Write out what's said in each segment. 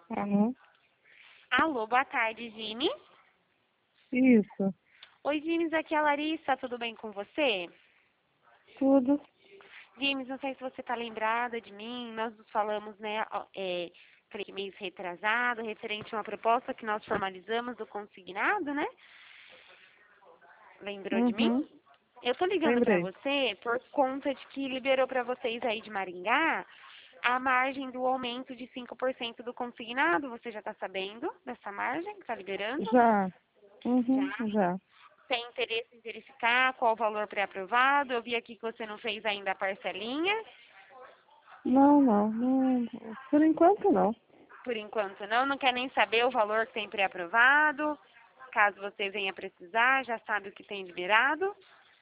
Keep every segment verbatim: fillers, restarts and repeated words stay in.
Uhum. Alô, boa tarde, Gine. Isso, Oi, Gines, aqui é a Larissa, tudo bem com você? tudo. Gines, não sei se você está lembrada de mim, nós nos falamos, né, ó, é, creio que mês retrasado, referente a uma proposta que nós formalizamos do consignado, né? Lembrou de mim? Uhum. Eu tô ligando para Lembrei. você por conta de que liberou para vocês aí de Maringá a margem do aumento de cinco por cento do consignado. Você já está sabendo dessa margem que está liberando? Já. Uhum, Já. já. Tem interesse em verificar qual o valor pré-aprovado? Eu vi aqui que você não fez ainda a parcelinha. Não, não, não. Por enquanto não. Por enquanto não, não quer nem saber o valor que tem pré-aprovado. Caso você venha precisar, já sabe o que tem liberado.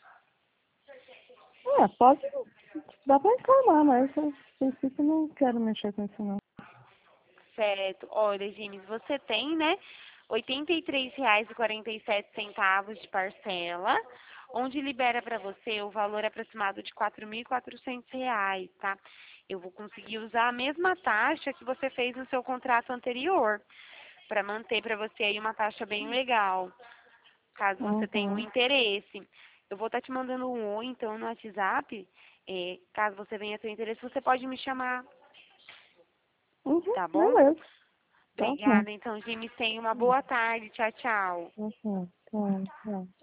É, pode. Dá pra reclamar, mas eu, a princípio não quero mexer com isso não. Certo. Olha, Gines, você tem, né, oitenta e três reais e quarenta e sete centavos de parcela, onde libera para você o valor aproximado de quatro mil e quatrocentos reais, tá? Eu vou conseguir usar a mesma taxa que você fez no seu contrato anterior, para manter para você aí uma taxa bem legal, caso você tenha um Uhum. interesse. Eu vou estar te mandando um oi, então, no WhatsApp. Eh, caso você venha ter interesse, você pode me chamar, Uhum, tá bom? beleza. Tá bom. Obrigada. Então, Jimmy, tenha uma boa tarde. Tchau, tchau. Uhum. Tá, tá.